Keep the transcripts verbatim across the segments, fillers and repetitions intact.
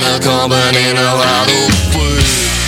a company know how to play.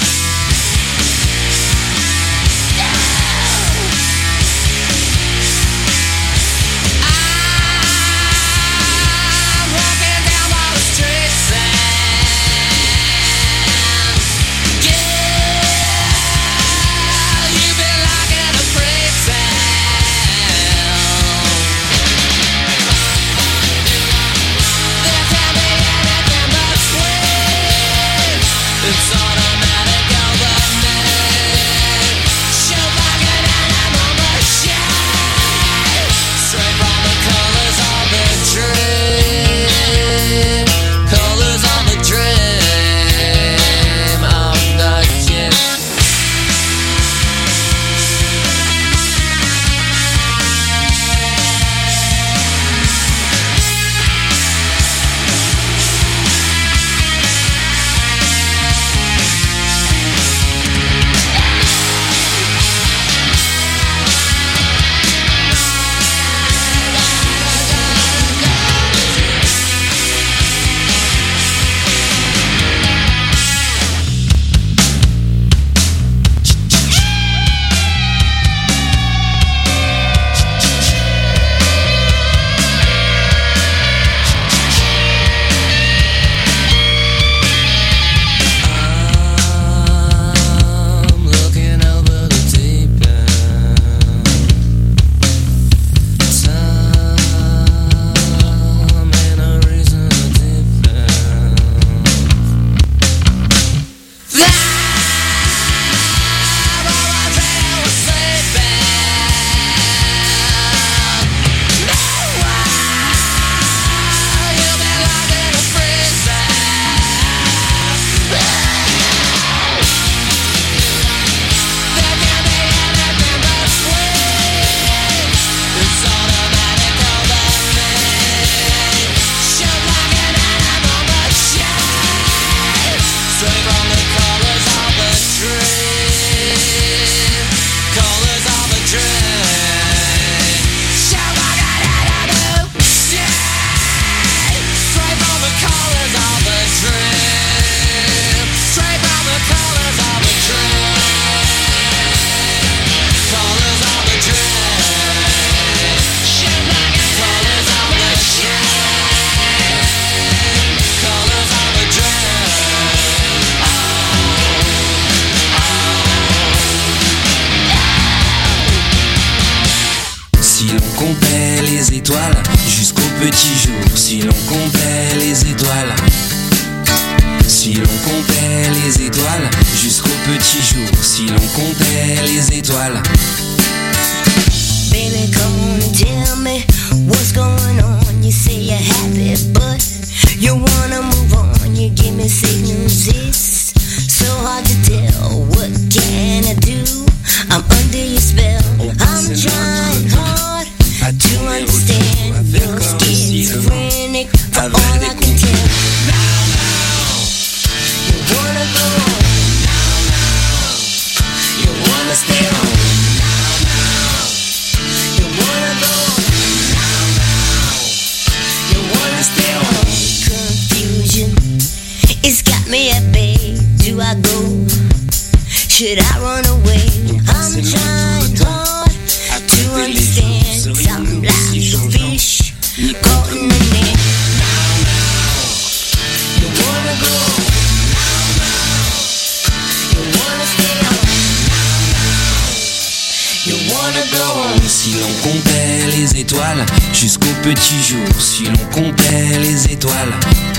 Si l'on comptait les étoiles jusqu'au petit jour, si l'on comptait les étoiles,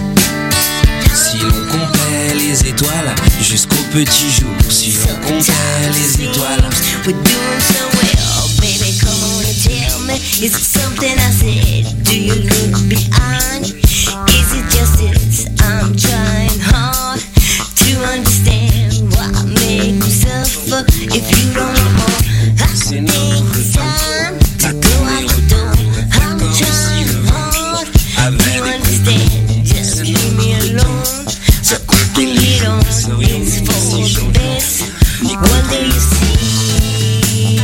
si l'on comptait les étoiles jusqu'au petit jour, si l'on comptait les étoiles. We're doing so well, baby, come on and tell me, is it something I said? Do you look behind? Is it just this? I'm trying hard to understand why I make you suffer if you don't know. I think it's time to go out the door. I'm trying hard to understand. Just leave me alone so I can get on. It's for the best. One day you see.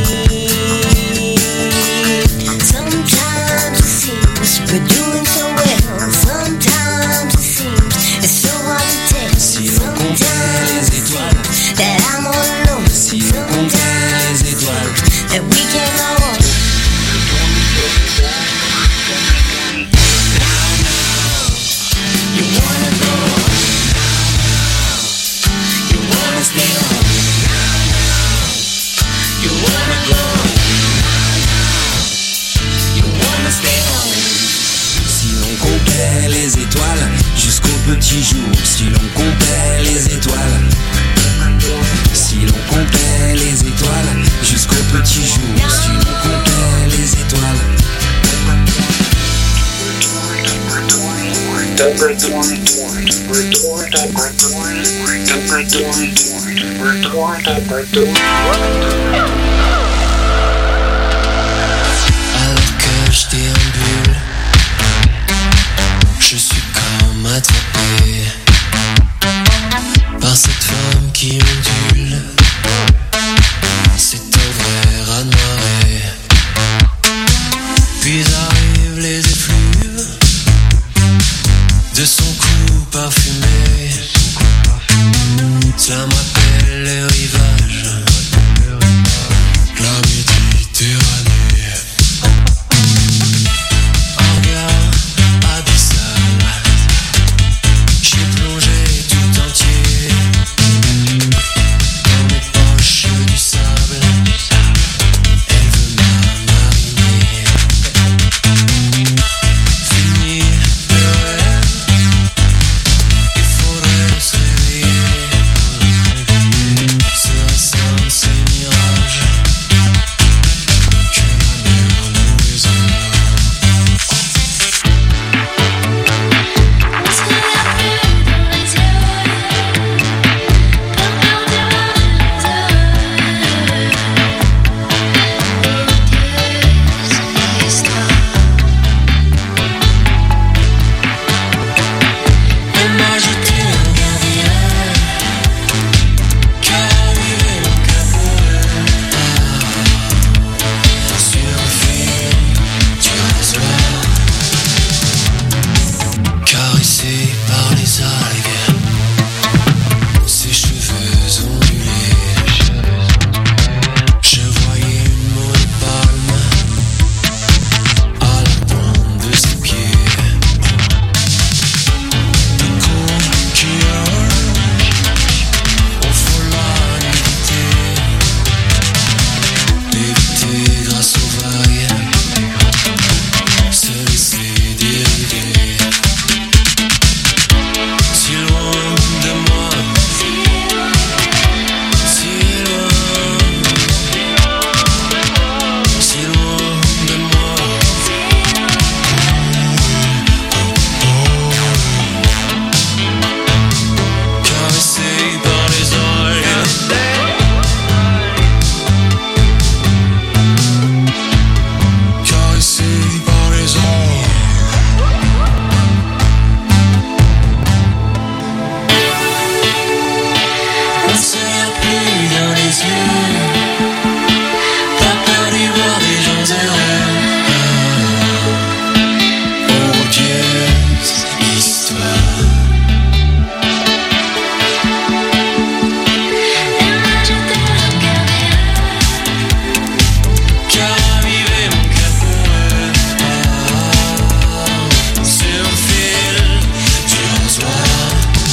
Sometimes it seems we're doing so well. Sometimes it seems it's so hard to tell. petit jour, si l'on comptait les étoiles, si l'on comptait les étoiles, jusqu'au petit jour, si l'on comptait les étoiles. Alors que je déambule, je suis comme attrapé par cette femme qui ondule. C'est un vrai raz-de-marée. Puis arrivent les effluves de son cou parfumé. Ça me rappelle les rivages, la Méditerranée. Un regard abyssal, j'ai plongé tout entier dans mes poches du sable. Elle veut m'amariner. Fini le rêve, il faudrait se réveiller. Serait simple ces mirages que la mer nous réserve. Elle m'a jeté un verre car arrivé mon caporal sur le fil du rasoir, caressé par les algues, ses cheveux ondulés. Je voyais une monopalme à la pointe de ses pieds. De conquillage au fond la nudité, l'éviter grâce aux vagues, se laisser dériver. Si loin de moi, si loin, si loin de moi. Caressé par les algues, caressé par les algues. On se regarde plus dans les yeux, pas peur d'y voir des gens heureux. Odieuse histoire. Car arrivé mon caporal sur le fil du rasoir.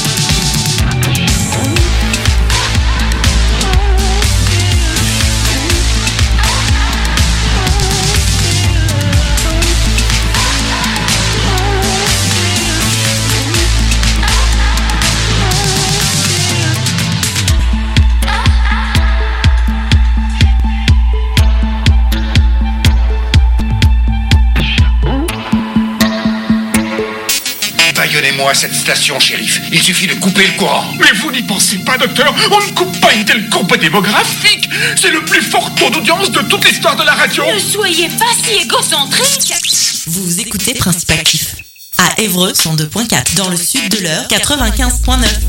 Baillonnez-moi cette station, shérif. Il suffit de couper le courant. Mais vous n'y pensez pas, docteur. On ne coupe pas une telle courbe démographique. C'est le plus fort taux d'audience de toute l'histoire de la radio. Ne soyez pas si égocentrique. Vous écoutez Principe Actif à Évreux cent deux point quatre, dans le sud de l'Eure quatre-vingt-quinze point neuf.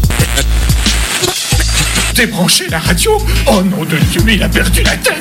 Débranchez la radio. Oh nom de Dieu, mais il a perdu la tête.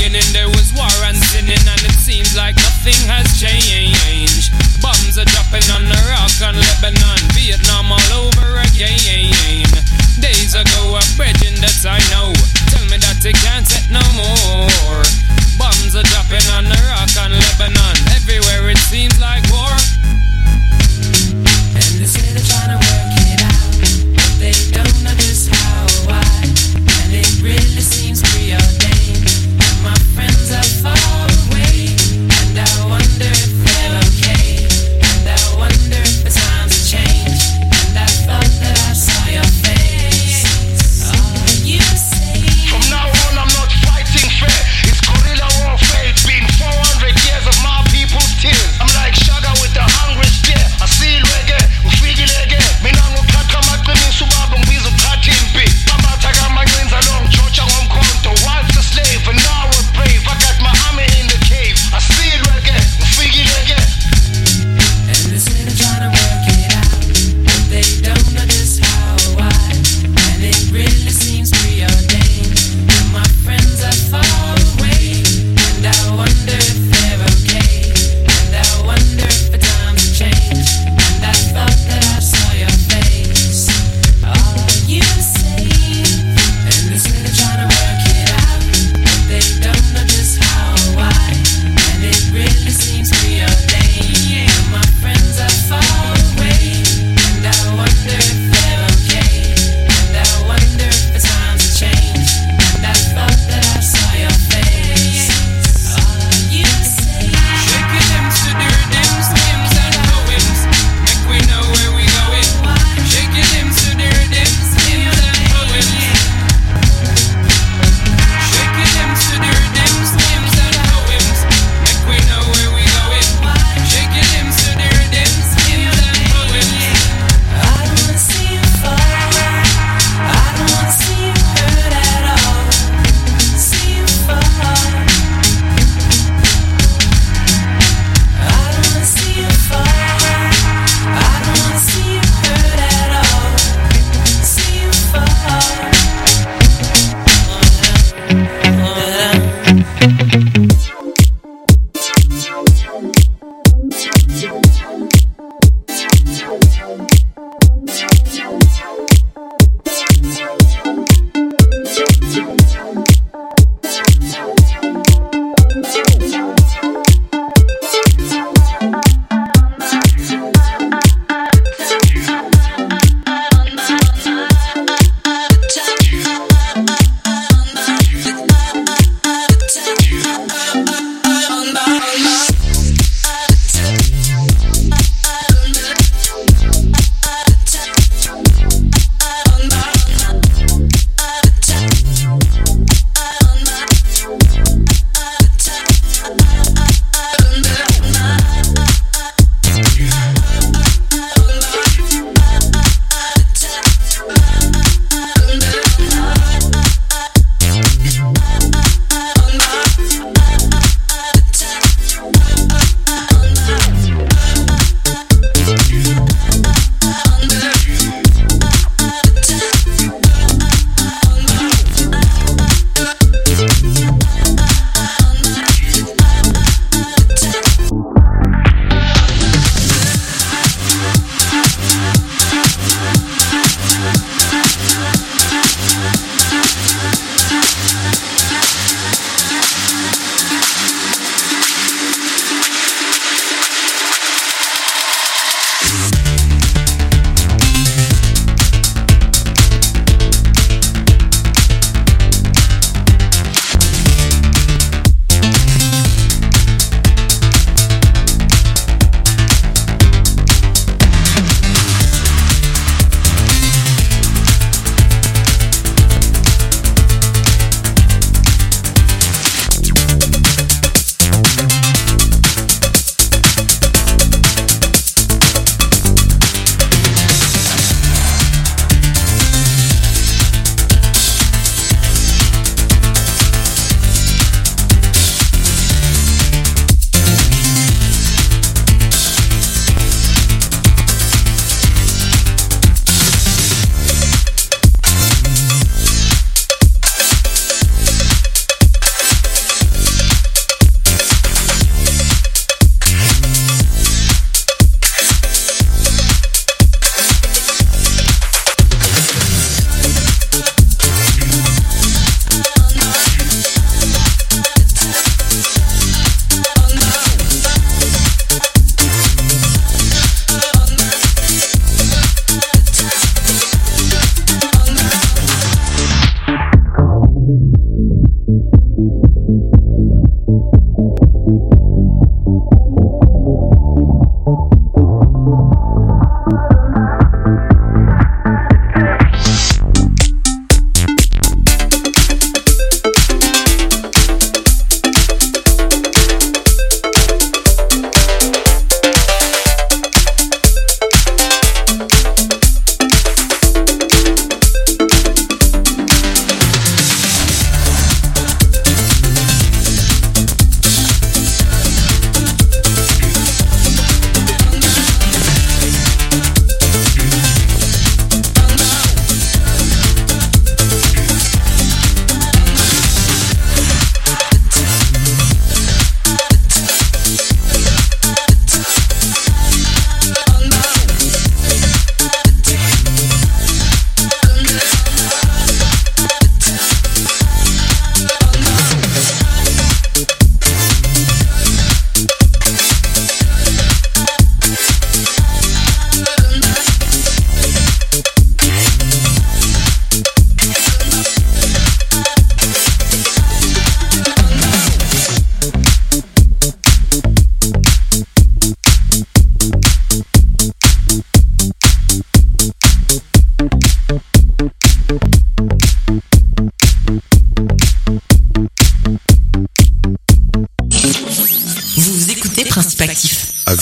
beginning there was war and sinning, and it seems like nothing has changed. Bombs are dropping on Iraq and Lebanon, Vietnam all over again. Days ago a brethren that I know tell me that they can't set no more. Bombs are dropping on Iraq and Lebanon, everywhere it seems like war. And they say they're trying to work it out, but they don't know just how or why. And it really seems preordained. And my friend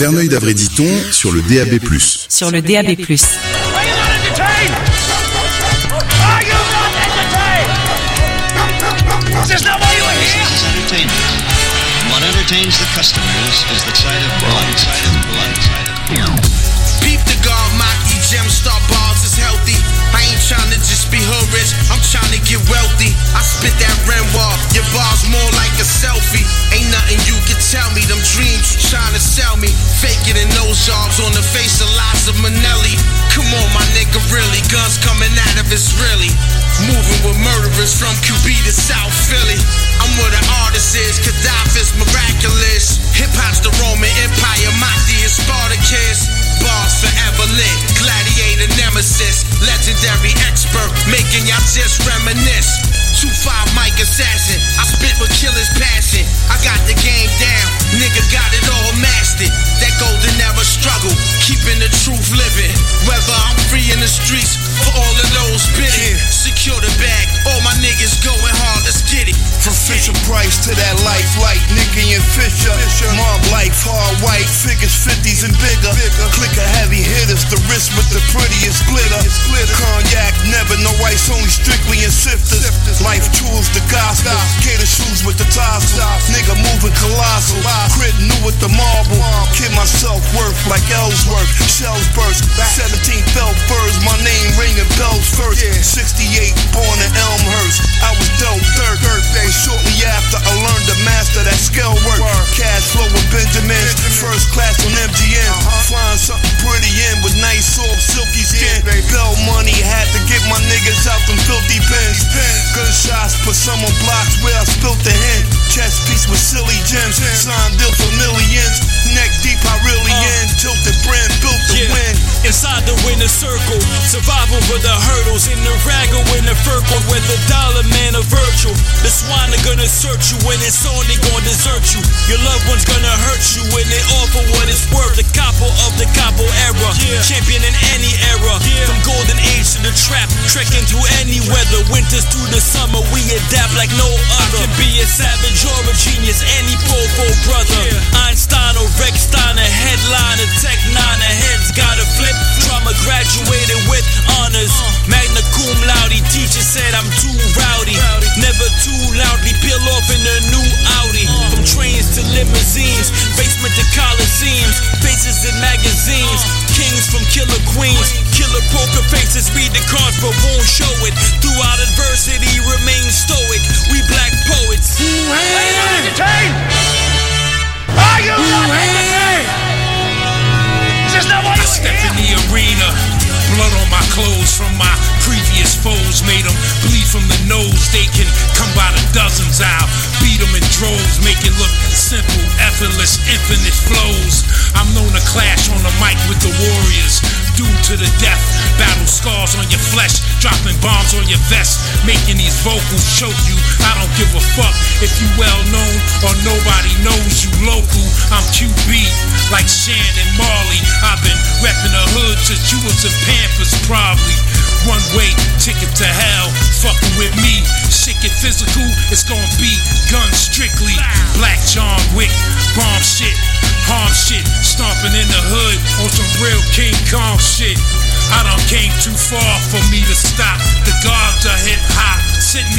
Verneuil d'Avray-Diton sur le D A B plus. Sur le D A B plus. This is not why you were here. This is entertainment. What entertains the customers is the sight of blood, sight of blood, sight of blood. Peep the guard, Maki, Gemstar bars is healthy. I ain't tryna just be hood rich, I'm tryna get wealthy. I spit that Renoir, your bar's more like a selfie. Ain't nothing you can tell me, them dreams you tryna sell me. Faking in nose jobs on the face of Liza Minnelli. Come on, my nigga, really, guns coming out of us, really. Moving with murderers from Q B to South Philly. I'm where the artist is, Gaddafi's miraculous. Hip-hop's the Roman Empire, Mahdi is Spartacus. Bars forever lit, gladiator nemesis. Legendary expert, making y'all just reminisce. two five Mike assassin, I spit with killer's passion. I got the game down, nigga got it all mastered. That golden never struggle, keeping the truth living. Whether I'm free in the streets, for all of those bidding. Secure the bag, all my niggas going hard, let's get it. From Fisher Price to that life like Nicky and Fisher. Mob life, hard white, figures fifties and bigger. Click a heavy hitters, the wrist with the prettiest glitter. Cognac, never no ice, only strictly in sifters. Life tools, the gospel. Gator shoes with the tassel. Nigga moving colossal. Crit new with the marble. Kid myself worth like Ellsworth. Shells burst. seventeen felt furs. My name ringing bells first. sixty-eight born in Elmhurst. I was dealt dirt. But shortly after I learned to master that scale work. Cash flow with Benjamins. First class on M G M. Flying something pretty in with nice soft silky skin. Bell money had to get my niggas out them filthy pens. Gunshots put some on blocks where I spilt the hen. Chest piece with silly gems. Signed deals for millions. Neck deep I really uh, in. Tilted brand built to yeah. win. Inside the winner circle, survival for the hurdles. In the raggle in the circle where the dollar man a virtual. The swine are gonna search you when it's on, they gonna desert you. Your loved one's gonna hurt you when they offer what it's worth. The capo of the capo era, yeah. Champion in any era, yeah. From golden age to the trap, trekking through any weather. Winters through the summer, we adapt like no other. I can be a savage or a genius, any popo brother, yeah. Einstein or Rex Steiner, headliner, tech nine, heads gotta flip. Trauma graduated with honors, magna cum laude. Teacher said I'm too rowdy, never too loudly. Peel off in a new Audi. From trains to limousines, basement to coliseums, faces in magazines, kings from killer queens, killer poker faces. Read the cards but won't show it. Throughout adversity, remain stoic. We black poets. Are you not entertained? Are you not entertained? This is not what you I step in the arena, blood on my clothes from my previous foes. Made them bleed from the nose. They can come by the dozens. I'll beat them in droves, make it look simple, effortless, infinite flows. I'm known to clash on the mic with the warriors. Doomed to the death, battle scars on your flesh, dropping bombs on your vest, making these vocals choke you. I don't give a fuck if you well known or nobody knows you local. I'm Q B, like Shannon Marley. I've been repping the hood since you was in Pampers, probably. One way ticket to hell, fucking with me. Shit get physical, it's gonna be guns strictly. Black John Wick, bomb shit, harm shit, stomping in the hood on some real King Kong shit. I done came too far for me to stop. The gods of hip hop sent me